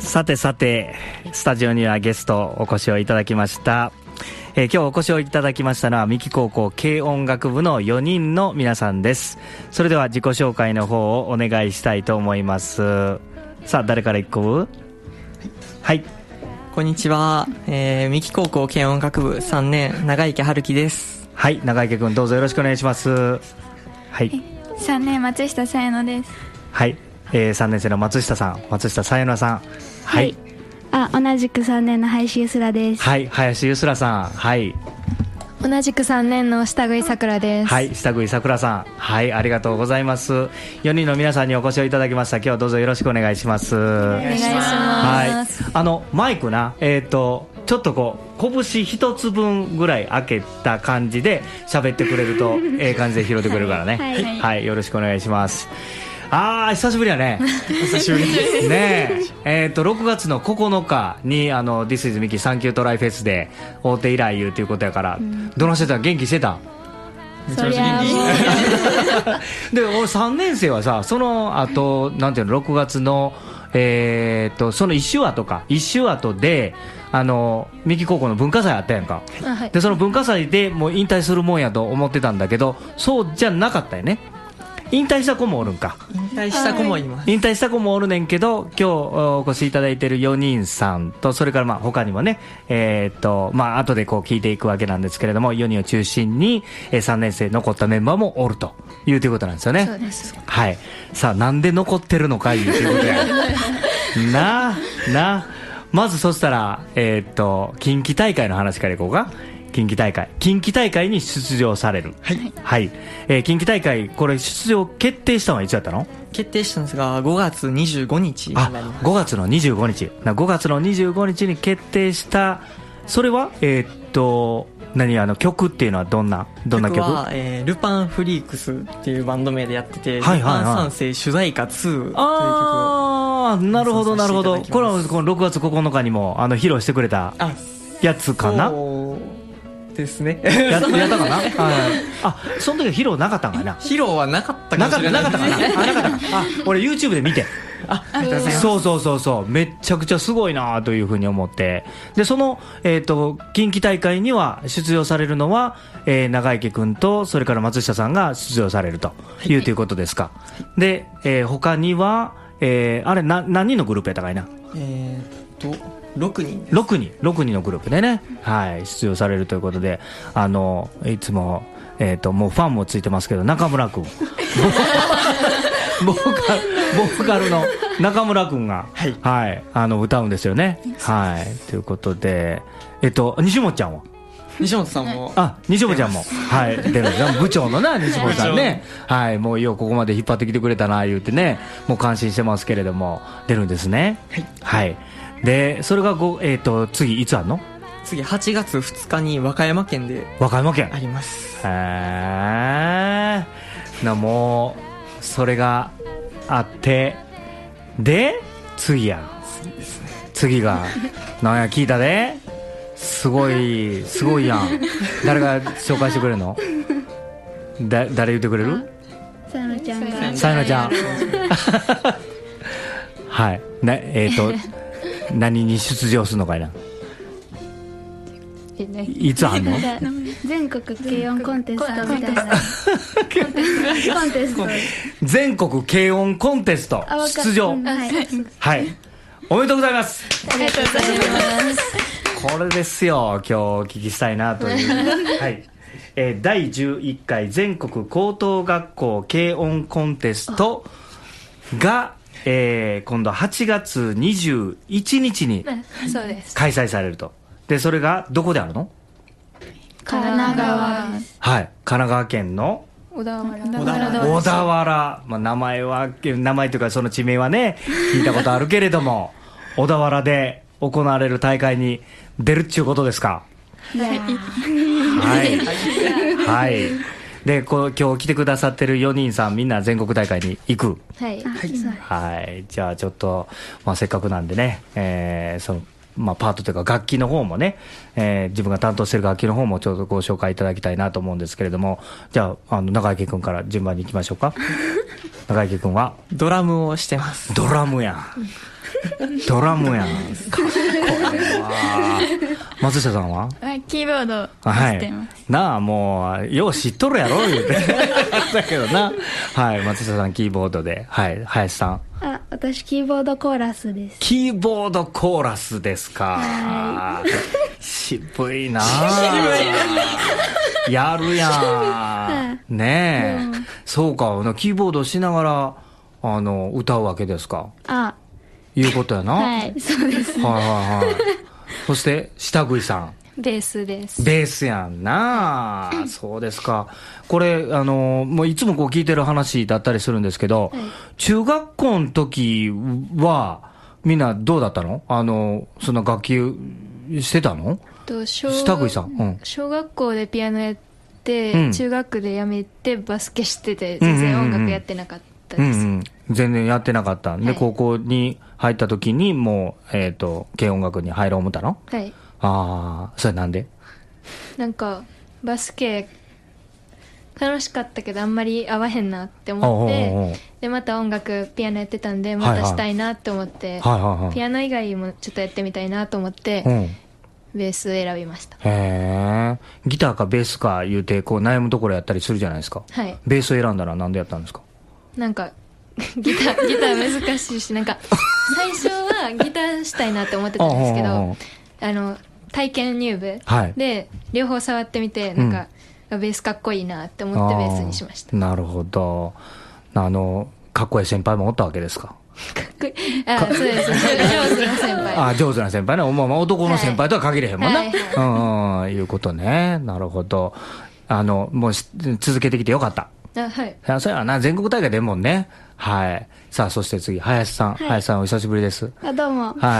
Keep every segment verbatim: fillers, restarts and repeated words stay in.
さてさて、スタジオにはゲストお越しをいただきました。えー、今日お越しをいただきましたのは三木高校軽音楽部のよにんの皆さんです。それでは自己紹介の方をお願いしたいと思います。さあ、誰から行こう？はい、 こんにちは、えー、三木高校軽音楽部さんねん長池春樹です。 はい、長池くんどうぞよろしくお願いします。はい、 さんねん松下さやのです。 はい、えー、さんねん生の松下さん、松下さやのさん。はい、 はい、あ、同じくさんねんの林ゆすらです。 はい、林ゆすらさん。はい、 同じくさんねんの下食いさくらです。 はい、下食いさくらさん。はい、ありがとうございます。よにんの皆さんにお越しをいただきました。今日はどうぞよろしくお願いします。お願いします。はい、 あのマイクな、えっとちょっとこう拳一つ分ぐらい開けた感じで喋ってくれるとええ感じで拾ってくれるからね。はい、はい、よろしくお願いします。あー、久しぶりやね。 久しぶりですねえ。えーとろくがつのここのかにあの This is Miki サンキュートライフェスで会うて以来言うということやから、うん、どないしてた？元気してた？ めちゃめちゃ元気で、俺さんねん生はさ、その後なんていうの、ろくがつのえーとそのいっ週後かいっ週後であの三木高校の文化祭あったやんか、はい、でその文化祭でもう引退するもんやと思ってたんだけど、そうじゃなかったよね。引退した子もおるんか。 引退した子もいます。 引退した子もおるねんけど、今日お越しいただいているよにんさんと、それからまあ他にもね、えー、っとまあ後でこう聞いていくわけなんですけれども、よにんを中心にさんねん生残ったメンバーもおるというということなんですよね。 そうです。 はい。さあ、なんで残ってるのかいうということやなあなあ。まずそしたらえー、っと近畿大会の話からいこうか。近畿大会近畿大会に出場される。はい、はい、えー、近畿大会これ出場決定したのはいつやったの？ 決定したんですがごがつにじゅうごにちになります。 あ、ごがつのにじゅうごにち、ごがつのにじゅうごにちに決定した。それはえー、っと何、あの曲っていうのはどんなどんな曲？ 曲は、えー、ルパンフリークスっていうバンド名でやってて、 はいはいはい、 ルパン三世主題歌ツーという曲を。 ああ、なるほどなるほど。これはこのろくがつここのかにもあの披露してくれたやつかな。 ですね。 や, やったかな。はい、あ、その時は披露なかったんかな。 披露はなかったかもしれない。 なかったかな。あ、なかったか。あ、俺 YouTube で見て。 あ、ありがとうございます。 そうそうそうそう、めっちゃくちゃすごいなというふうに思って、でその、えー、と近畿大会には出場されるのは、えー、長池君とそれから松下さんが出場されるという、はい、ということですか。で、えー、他には、えー、あれな何人のグループやったかいな。 えー、っとろくにんです。 ろくにんろくにんのグループでね、はい、出場されるということで、あのいつも、えー、ともうファンもついてますけど、中村君ボーカル、ボーカルの中村君が、はいはい、あの歌うんですよね。はい、ということで、えっと西本ちゃんは西本さんも、 あ、西本ちゃんも、はい、出るんですよ。部長のな西本さんね、はい、もうようここまで引っ張ってきてくれたな言うてね、もう感心してますけれども、出るんですね。はい、はい、でそれがご、えー、と次いつあるの？ 次はちがつふつかに和歌山県で和歌山県あります。 へーな、もうそれがあって、で次や次ですね。 次がなんや聞いたで、すごいすごいやん。誰が紹介してくれるの？だ誰言ってくれる？ さやのちゃんが。 さやのちゃんはいね、えっ、ー、と何に出場するのかいな。いつあんの？ 全国軽音コンテストみたいなコンテスト全国軽音コンテスト出場、はい、はい、おめでとうございます。 ありがとうございます。 これですよ、今日お聞きしたいなというはい、えー、だいじゅういっかい全国高等学校軽音コンテストが、えー、今度はちがつにじゅういちにちに開催されると。でそれがどこであるの？ 神奈川です。 はい、神奈川県の小田原。 小田原、まあ、名前は名前というかその地名はね聞いたことあるけれども小田原で行われる大会に出るっちゅうことですか？ はいはいはい。でこう今日来てくださってるよにんさんみんな全国大会に行く。 はい、 はい、じゃあちょっと、まあ、せっかくなんでね、えー、そのまあ、パートというか楽器の方もね、えー、自分が担当している楽器の方もちょっとご紹介いただきたいなと思うんですけれども、じゃあ、あの長池君から順番にいきましょうか。 中池君はドラムをしてます。 ドラムやんドラムやんかっこいいわ。松下さんはキーボードをしてます、 はい、なあもうよう知っとるやろ言うてだけどな。はい、松下さんキーボードで、はい、林さん。 あ、私キーボードコーラスです。 キーボードコーラスですか。 はい、 渋いなやるやんねえ、うん、そうか、キーボードしながらあの歌うわけですか。 あ、 いうことやな。 はい、そうです。 はいはいはい。そして下食いさん。 ベースです。 ベースやんな。そうですか。これあのもういつもこう聞いてる話だったりするんですけど、はい、中学校の時はみんなどうだったの？あのその楽器してたの？ と小下食いさん、うん、 小学校でピアノやって、うん、中学でやめてバスケしてて全然音楽やってなかったです、うんうんうん、全然やってなかったんで、はい、高校に入った時にもう、えーと、軽音楽に入ろう思ったの？ はい。 ああ、それなんで？ なんかバスケ楽しかったけどあんまり合わへんなって思って、おうおうおう、でまた音楽ピアノやってたんでまたしたいなって思って、はいはいはいはい、ピアノ以外もちょっとやってみたいなと思って、うん、ベース選びました。 へえ。ギターかベースか言うてこう悩むところやったりするじゃないですか。 はい。 ベースを選んだらなんでやったんですか？ なんかギターギター難しいし、なんか最初はギターしたいなって思ってたんですけどあの体験入部で両方触ってみて、なんか、うん、ベースかっこいいなって思ってベースにしました。 なるほど。あのかっこいい先輩もおったわけですか？ かっこいい。あ、そうです。上手な先輩。 あ、上手な先輩ね。まあ、まあ男の先輩とは限れへんもんな。はいはいはい、うん、いうことね。なるほど。あのもう続けてきてよかった。 あ、はい。 そうやな、全国大会出んもんね。はい。さあそして次林さん、はい、林さんお久しぶりです。 あ、どうも。 はい。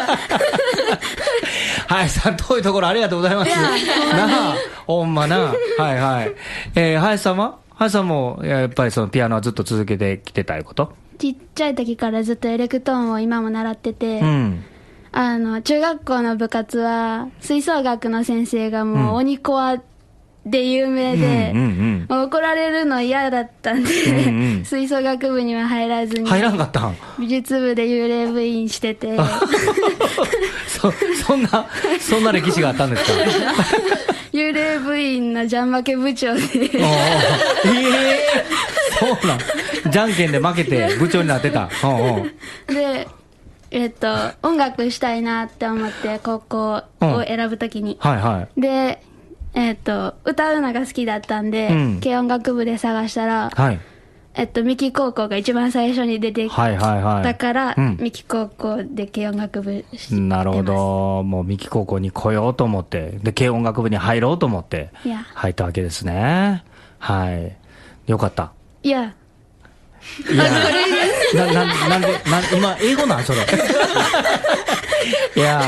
林さん遠いところありがとうございます。なあ、ほんまな。はいはい。えー、林さんは林さんもやっぱりそのピアノはずっと続けてきてたいうこと？ ちっちゃい時からずっとエレクトーンを今も習ってて、 うん、 あの中学校の部活は吹奏楽の先生がもう鬼コアで有名で、うんうんうん、もう怒られるの嫌だったんで、うんうん、吹奏楽部には入らずに入らんかったん？ 美術部で幽霊部員しててそ, そんなそんな歴史があったんですか？ 幽霊部員のジャン負け部長でええー、そうなん。じゃんけんで負けて部長になってた。おうおうでえっと音楽したいなって思って高校を選ぶときに、 うん、はいはい。 でえっと歌うのが好きだったんで、うん、軽音楽部で探したら、はい、えっと三木高校が一番最初に出てきたから、はいはいはい、うん、三木高校で軽音楽部してます。 なるほど。もう三木高校に来ようと思ってで軽音楽部に入ろうと思って入ったわけですね。はい。よかった。 いやいやなななんでな今英語なんそれいや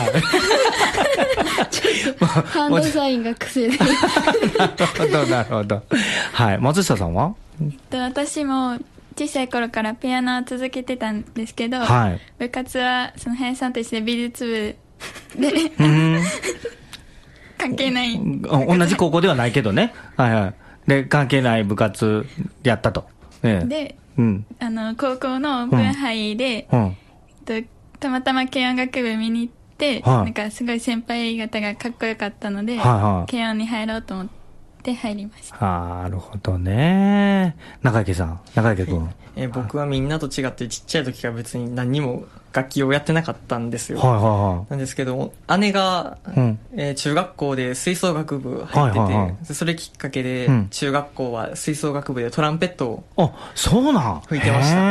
ハンドサインが癖でなるほどなるほど。はい。松下さんは？ 私も小さい頃からピアノを続けてたんですけど、 はい、 部活はその林さんと一緒で美術部でうん関係ない同じ高校ではないけどね、はいはい、で関係ない部活やったと、ええ、 で、 うん、 あの高校のオープンハイで、うん、とたまたま軽音楽部見に行って、はい、なんかすごい先輩方がかっこよかったので、はいはい、軽音に入ろうと思って入りました。 なるほどね。中池さん、中池君、 えー、僕はみんなと違ってちっちゃい時から別に何にも楽器をやってなかったんですよ、 はいはいはい、 なんですけど姉が、うんえー、中学校で吹奏楽部入ってて、はいはいはい、それきっかけで、うん、中学校は吹奏楽部でトランペットをあそうなん吹いてました。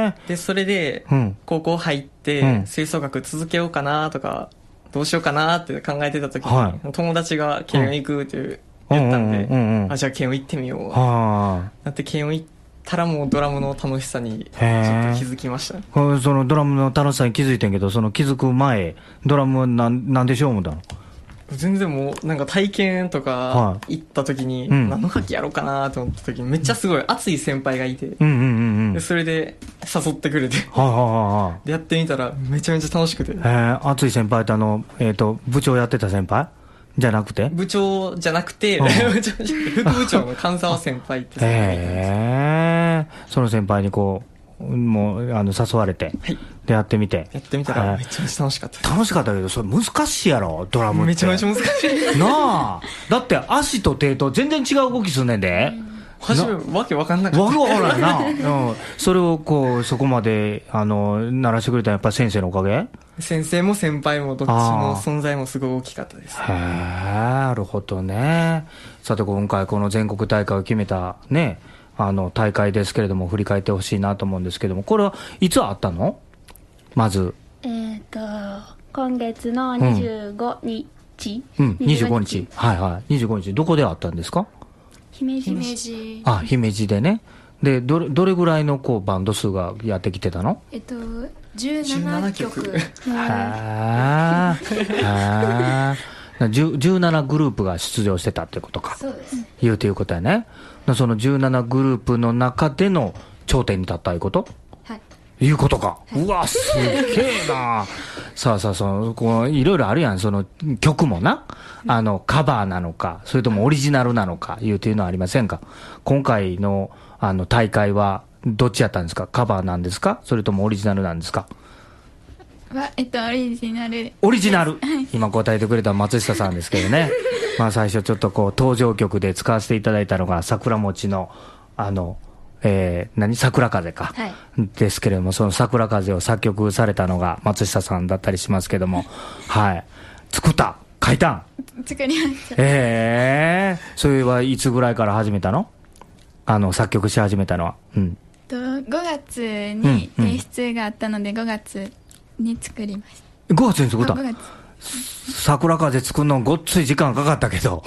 でそれで、うん、高校入って、うん、吹奏楽続けようかなとかどうしようかなって考えてた時に、はい、友達が軽音行くっていう、うん言ったんで、うんうんうん、あじゃあ軽音行ってみようだって軽音行ったらもうドラムの楽しさにちょっと気づきました、ね、 そのドラムの楽しさに気づいてんけどその気づく前ドラムは何なんでしょう思ったの？ 全然もうなんか体験とか行った時に、はい、何の楽器やろうかなと思った時にめっちゃすごい熱い先輩がいて、うんうんうんうん、でそれで誘ってくれて、はいはいはいはい、でやってみたらめちゃめちゃ楽しくて、 熱い先輩ってあの、えーと、部長やってた先輩じゃなくて部長じゃなくて、うん、副部長の菅沢先輩って先輩がいたんです。 へえー、その先輩にこうもうあの誘われて、はい、でやってみてやってみたらめちゃめちゃ楽しかったです。 楽しかったけどそれ難しいやろドラムって。 めちゃめちゃ難しいなあ、だって足と手と全然違う動きすんねんで。 初めわけわかんなかった。 わけわからないな、うん、それをこうそこまであの鳴らしてくれたやっぱり先生のおかげ。 先生も先輩もどっちも存在もすごい大きかったです。 へえ、なるほどね。さて今回この全国大会を決めたねあの大会ですけれども振り返ってほしいなと思うんですけども、これはいつあったの？まずえっ、と今月のにじゅうごにち、 うん、にじゅうごにち、はいはい、にじゅうごにちどこであったんですか？ 姫路。 姫路。 あ、姫路でね。でどれどれぐらいのこうバンド数がやってきてたの？ えっとじゅうななきょく。へえ。じゅうななグループが出場してたってことか。 そうです。 いうということやね。そのじゅうななグループの中での頂点に立ったいうこと？ はい。 いうことか。はい、うわ、すげえな。さあさあ、その、こう、いろいろあるやん、その曲もな。あの、カバーなのか、それともオリジナルなのか、いうというのはありませんか？今回の、あの、大会は、どっちやったんですか？カバーなんですか？それともオリジナルなんですか？ は、えっと、オリジナル。 オリジナル。今答えてくれた松下さんですけどね。まあ最初ちょっとこう、登場曲で使わせていただいたのが、桜餅の、あの、えー、何桜風か、はい、ですけれども、その桜風を作曲されたのが松下さんだったりしますけども、はい、作った書いたん作りました。 ええー、それはいつぐらいから始めたの？あの作曲し始めたのは。うん。 とごがつに提出があったので、うんうん、ごがつに作りました。 ごがつに作った？ ごがつ。 桜風作るのごっつい時間かかったけど。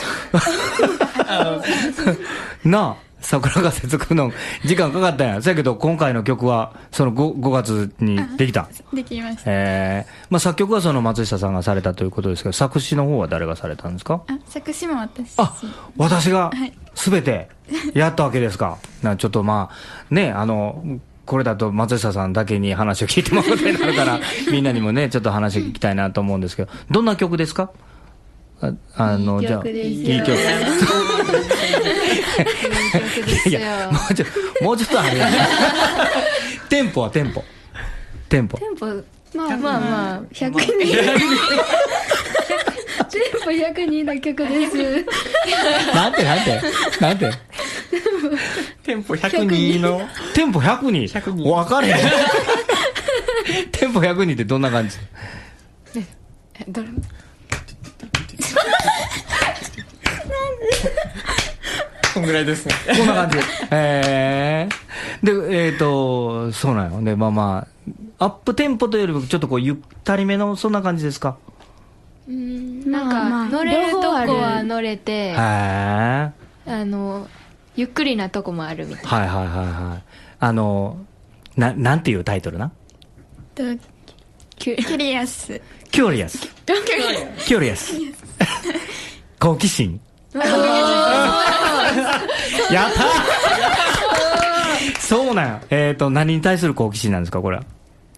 なあ。桜風作るの時間かかったんや。そやけど今回の曲はその 5, ごがつにできた。 できました。 えー、まあ作曲はその松下さんがされたということですけど、作詞の方は誰がされたんですか？ あ、作詞も私。 あ、私が全てやったわけですか。なちょっとまあね、あのこれだと松下さんだけに話を聞いてもらうことになるからみんなにもねちょっと話聞きたいなと思うんですけど、どんな曲ですか？あ, あのいい曲ですよ。 じゃあいい曲いやもうちょもうちょっとあれやねテンポはテンポテンポテンポまあまあまあひゃくにんテンポひゃくにんの曲ですなんてなんてなんてテンポひゃくにんのテンポひゃくにん分かれへんテンポひゃくにんってどんな感じ？ えどれこんぐらいですね。 こんな感じ。えー、で、えっ、ー、と、そうなので、まあまあ、アップテンポというよりも、ちょっとこう、ゆったりめの、そんな感じですか？ うん、なんか、まあ、乗れるとこは乗れて、あの、ゆっくりなとこもあるみたいな。 はいはいはいはい。あの、な、なんていうタイトルな？ とキュリアス。 キュリアス。キュリアス。好奇心。やったーそうなんや。えっ、ー、と何に対する好奇心なんですかこれは？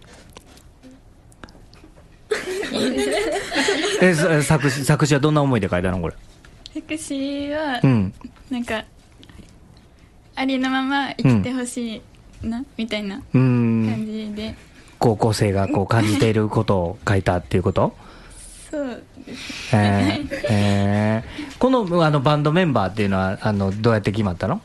え作詞作詞はどんな思いで書いたのこれ？ 作詞は、うん、なんかありのまま生きてほしいな、うん、みたいな感じで、 高校生がこう感じていることを書いたっていうこと？ そうですね、えーえー、この、あのバンドメンバーっていうのはあのどうやって決まったの？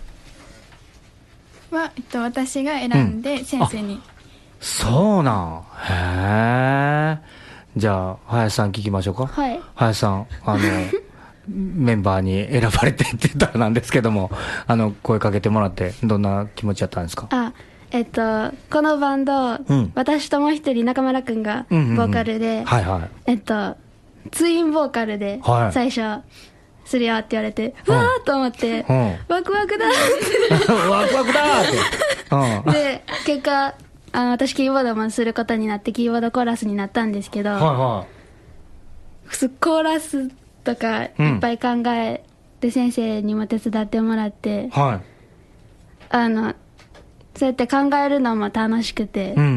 は、えっと、私が選んで先生に、うん、 そうなんへえ。じゃあ林さん聞きましょうか。 はい。 林さんあのメンバーに選ばれてって言ったらなんですけども、あの声かけてもらってどんな気持ちだったんですか？ あえっと、このバンド、うん、私ともう一人中村くんがボーカルで、うんうんうん、はいはい、えっとツインボーカルで最初、はい、するよって言われて、うん、わーっと思って、うん、ワクワクだってワクワクだーって、 うん、で結果あの私キーボードもすることになってキーボードコーラスになったんですけど、はいはい、コーラスとかいっぱい考えて先生にも手伝ってもらって、はい、あのそうやって考えるのも楽しくて、うん、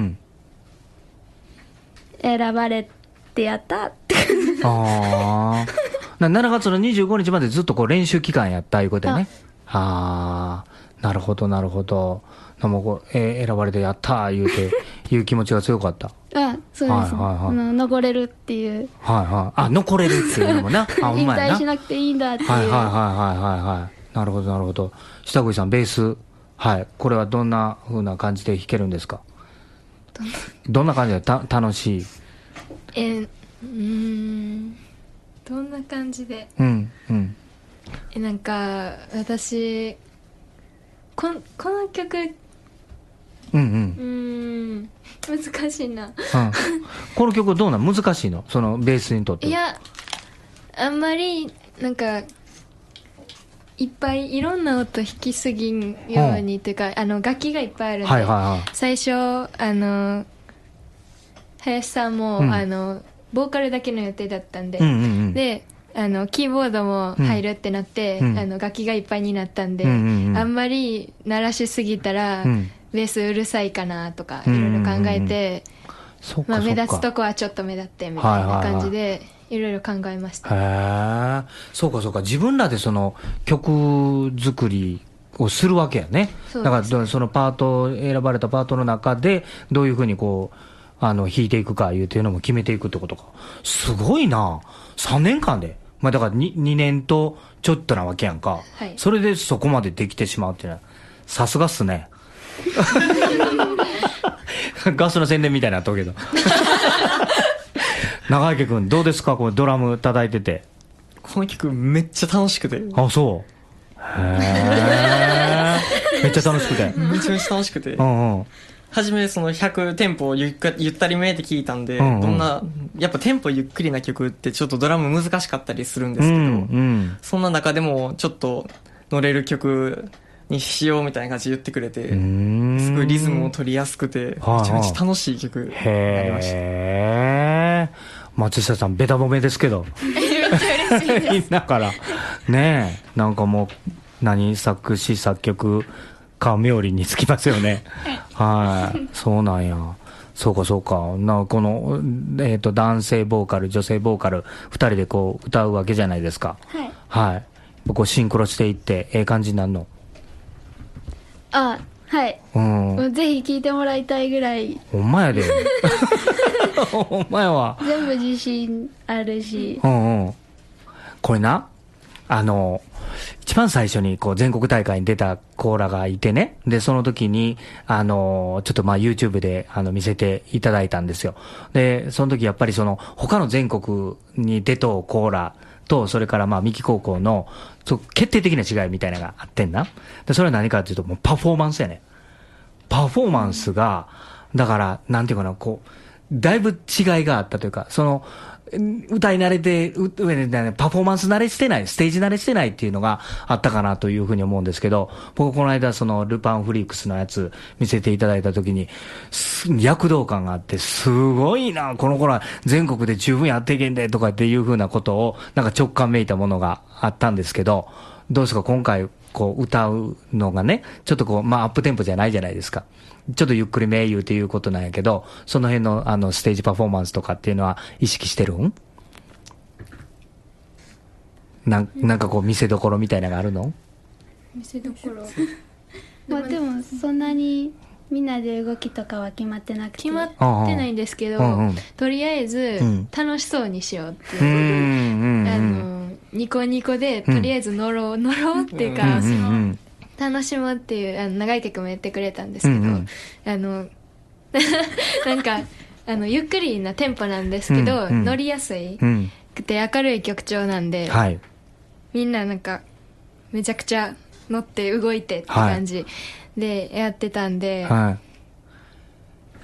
選ばれてやったってああしちがつのにじゅうごにちまでずっとこう練習期間やったいうことやね。ああなるほどなるほど。もこう、えー、選ばれてやったー言うていう気持ちが強かった。 あ、そうです、はいはいはい、あの残れるっていう、 はいはい、あ、残れるっていうのもな、あ、 引退しなくていいんだっていう、 はいはいはいはいはいはい、なるほどなるほど。下栗さんベース、はい、これはどんな風な感じで弾けるんですか？どんな、どんな感じでた楽しい？ えー、うーん、どんな感じで、 うんうん、 え、なんか私ここの曲、 うんうん、 うーん、難しいな、うん、 この曲どうなん、難しいの、そのベースにとって？ いや、あんまりなんかいっぱいいろんな音弾きすぎんように、うん、というか、あの楽器がいっぱいあるんで、はいはいはい、最初あの林さんも、うん、あのボーカルだけの予定だったんで、うんうんうん、であのキーボードも入るってなって、うん、あの楽器がいっぱいになったんで、うんうんうん、あんまり鳴らしすぎたら、うん、ベースうるさいかなとかいろいろ考えて、うんうん、まあ、目立つとこはちょっと目立ってみたいな感じでいろいろ考えました。 へえ、そうかそうか、自分らでその曲作りをするわけやね。だからそのパート、選ばれたパートの中でどういうふうにこうあの弾いていくかいうていうのも決めていくってことか。すごいな、さんねんかんで、まあ、だから 2, にねんとちょっとなわけやんか、はい、それでそこまでできてしまうっていうのはさすがっすねガスの宣伝みたいになったけど長池君どうですか、これドラム叩いてて。 この曲めっちゃ楽しくて。 あ、そう、へえめっちゃ楽しくてめちゃめちゃ楽しくて、うんうん、初めそのひゃくテンポゆっゆったりめって聞いたんで、うんうん、どんなやっぱテンポゆっくりな曲ってちょっとドラム難しかったりするんですけど、うんうん、そんな中でもちょっと乗れる曲にしようみたいな感じで言ってくれて、すごいリズムを取りやすくてめちゃめちゃ楽しい曲になりました。 へー、松下さんベタ褒めですけどいいだからねえ、なんかもう何作詞作曲か冥利につきますよねはい、そうなんや、そうかそうか、なこの、えーと、男性ボーカル女性ボーカルふたりでこう歌うわけじゃないですか。はい、はい、こうシンクロしていってええ感じになるの？ あ、はい、うん、ぜひ聴いてもらいたいぐらい。 ほんまやでほんまやわ、 全部自信あるし、 うんうん、これな、あの一番最初にこう全国大会に出たコーラがいてね、でその時にあのちょっとまあ YouTube であの見せていただいたんですよ。でその時やっぱりその他の全国に出とうコーラと、それからまあ三木高校の決定的な違いみたいなのがあってんな。でそれは何かっていうと、もうパフォーマンスやね。パフォーマンスがだからなんていうかな、こうだいぶ違いがあったというか、その歌い慣れて、パフォーマンス慣れしてない、ステージ慣れしてないっていうのがあったかなというふうに思うんですけど、僕この間そのルパンフリークスのやつ見せていただいたときに躍動感があって、すごいな、この頃は全国で十分やっていけんでとかっていうふうなことをなんか直感めいたものがあったんですけど、どうですか今回こう歌うのがね、ちょっとこうまあアップテンポじゃないじゃないですか。ちょっとゆっくりめ言うっていうことなんやけど、その辺のあのステージパフォーマンスとかっていうのは意識してるん？なんなんかこう見せどころみたいなのがあるの？ 見せどころまあでもそんなにみんなで動きとかは決まってなくて、 決まってないんですけど、うんうん、とりあえず楽しそうにしようっていう、うん、あのニコニコでとりあえず乗ろう、うん、乗ろうっていうか、うんうんうん、楽しもうっていう、あの長い曲もやってくれたんですけど、うんうん、あのなんかあのゆっくりなテンポなんですけど、うんうん、乗りやすいくて明るい曲調なんで、はい、みんななんかめちゃくちゃ乗って動いてって感じでやってたんで、はい、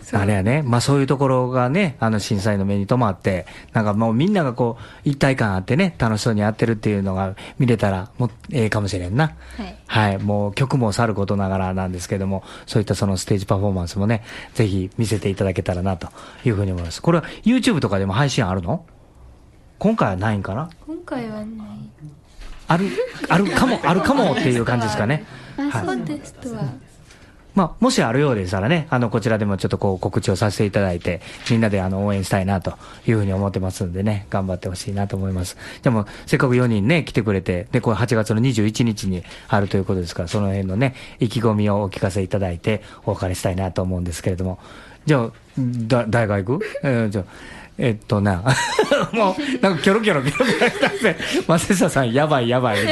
あれやね、まあそういうところがね、あの審査員の目に留まって、なんかもうみんながこう一体感あってね、楽しそうにやってるっていうのが見れたらもうええかもしれんな。はい、はい、もう曲もさることながらなんですけども、そういったそのステージパフォーマンスもね、ぜひ見せていただけたらなというふうに思います。これは YouTube とかでも配信あるの？今回はないんかな？ 今回はない。 ある、あるかも、あるかもっていう感じですかね。 はい、コンテストはまあ、もしあるようでしたらね、あの、こちらでもちょっとこう告知をさせていただいて、みんなであの、応援したいなというふうに思ってますんでね、頑張ってほしいなと思います。でも、せっかくよにんね、来てくれて、で、これはちがつのにじゅういちにちにあるということですから、その辺のね、意気込みをお聞かせいただいて、お別れしたいなと思うんですけれども。じゃあ、だ、誰が行く？えー、じゃあ、えっとな、もう、なんかキョロキョロキョロキョロしたんで、松下さん、やばいやばい。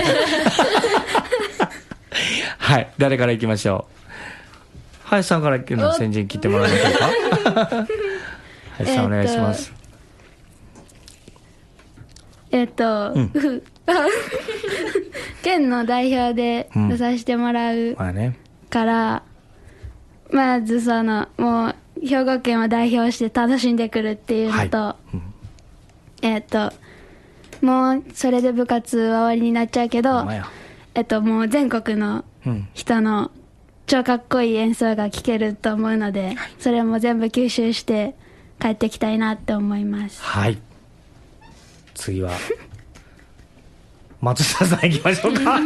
はい、誰から行きましょう。林さんからの先陣切ってもらえましょうか。林さんお願いします。 えっと、うん、県の代表で出させてもらうから、うん、まずそのもう兵庫県を代表して楽しんでくるっていうのと、はいうん、えっともうそれで部活は終わりになっちゃうけど、えっともう全国の人の超かっこいい演奏が聴けると思うので、それも全部吸収して帰ってきたいなって思います。 はい。次は松下さん行きましょうか。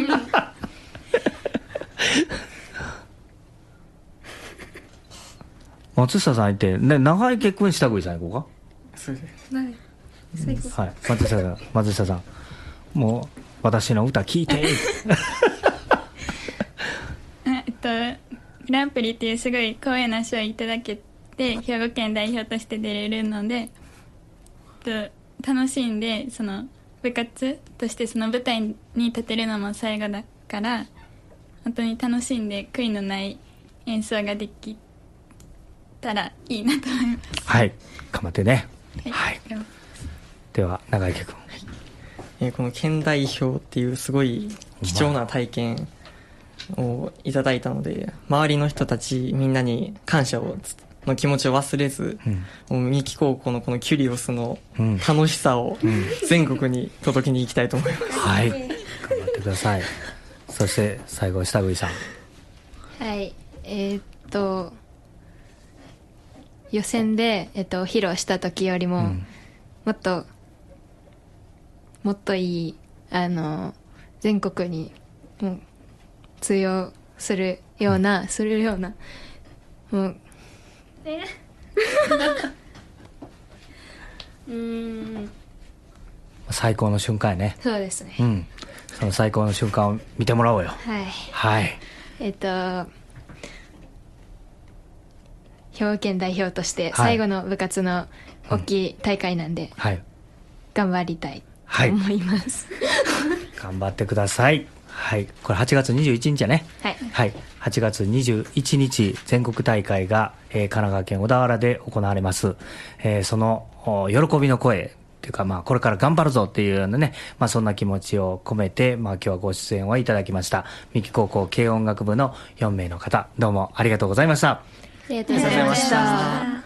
松下さんいて、ね、長井結婚したぐいさん行こうか。そうです。はい、松下さん、松下さん、もう私の歌聴いて。 えっとグランプリっていうすごい光栄な賞をいただけて、兵庫県代表として出れるので、えっと楽しんで、その部活としてその舞台に立てるのも最後だから、本当に楽しんで悔いのない演奏ができたらいいなと思います。 はい、頑張ってね。はい、はい、では長池君、はい、 えー、この県代表っていうすごい貴重な体験をいただいたので、周りの人たちみんなに感謝をの気持ちを忘れず、うん、三木高校のこのキュリオスの楽しさを全国に届けに行きたいと思います、うんうん、 はい頑張ってください。そして最後下栗さん。 はいえー、っと予選で、えっと、披露した時よりも、うん、もっともっといいあの全国にもう通用するような、うん、するようなもうえうーん最高の瞬間やね。 そうですね、 うん、その最高の瞬間を見てもらおうよ。 はい、 はい、 えっと兵庫県代表として最後の部活の大きい大会なんで、はい、頑張りたいと思います、 はい、頑張ってください。はい、これはちがつにじゅういちにちやね。 はい、 はい、はちがつにじゅういちにち全国大会が、えー、神奈川県小田原で行われます、えー、その喜びの声っていうか、まあ、これから頑張るぞっていうようなね、まあ、そんな気持ちを込めて、まあ、今日はご出演をいただきました三木高校軽音楽部のよんめいの方、どうもありがとうございました。 ありがとうございました。